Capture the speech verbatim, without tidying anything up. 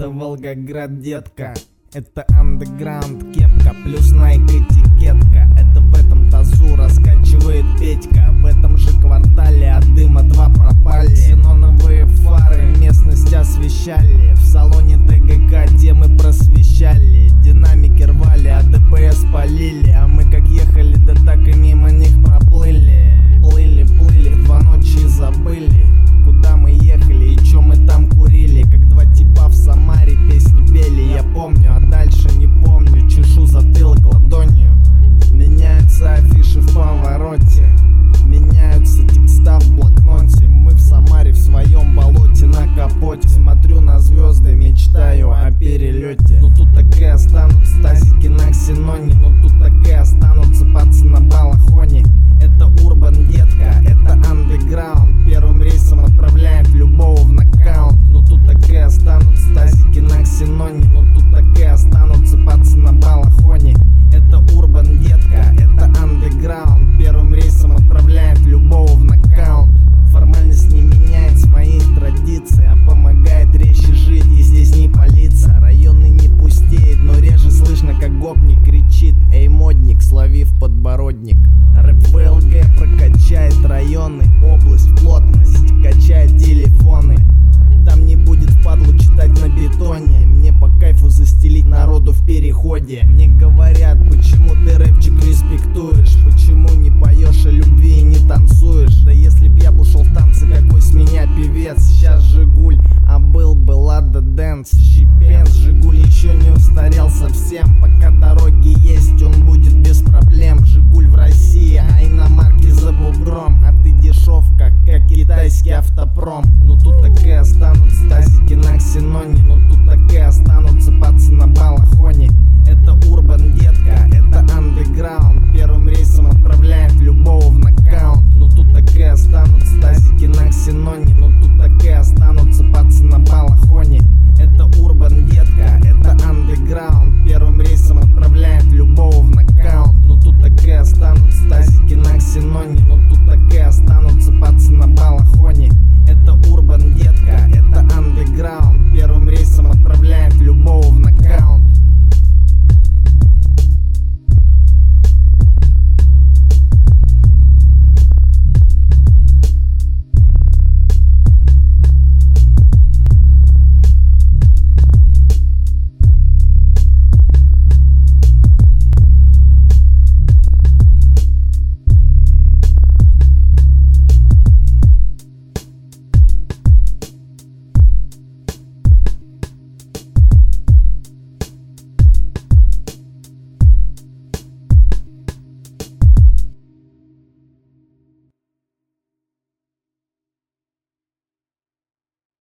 Это Волгоград, детка. Это андеграунд, кепка плюс найк этикетка. Это в этом тазу раскачивает Петька. В этом же квартале от дыма два пропали. Ксеноновые фары местность освещали. В салоне ТГК темы просвещали. Динамики рвали, а ДПС полили. А мы как ехали, да так и мимо них проплыли. Плыли, плыли, в два ночи забыли, куда мы ехали и чё мы там курили. Как два типа в Самаре песни пели, я помню, а дальше не помню. Чешу затылок ладонью. Меняются афиши в повороте, меняются текста в блокноте. Мы в Самаре в своем болоте на капоте. Смотрю на звезды, мечтаю о перелете. Ну тут так и останутся тазики на ксеноне. Ну тут так и останутся пацы на балахоне. Это урбан, детка, это андеграунд. Первым рейсом отправляет любого в нокаут. Ну тут так и останутся тазики на ксеноне. Ну тут так и останутся пацы на балахоне. Это урбан, детка, это андеграунд. Первым рейсом отправляет любого в нокаут. Формальность не меняет своих традиций, а помогает резче жить, и здесь не палиться. Районы не пустеет, но реже слышно, как гопник кричит: эй, модник, словив подбородник. Рэп в ЛГ прокачает районы, область, плотность, качает телефоны. Там не будет впадлу читать на бетоне. Мне по кайфу застелить народу в переходе. Мне говорят, почему ты рэпчик респектуешь, почему не поешь о любви и не танцуешь. Да если б я б ушел в танцы, какой с меня певец. Сейчас Жигуль, а был бы Лада Дэнс. Щипец, Жигуль еще не устарел совсем. Пока дороги есть, он будет без проблем. Жигуль в России, а иномарки за бугром. А ты дешевка, как китайский автопром. Ну тут так и останутся тазики на ксеноне. Ну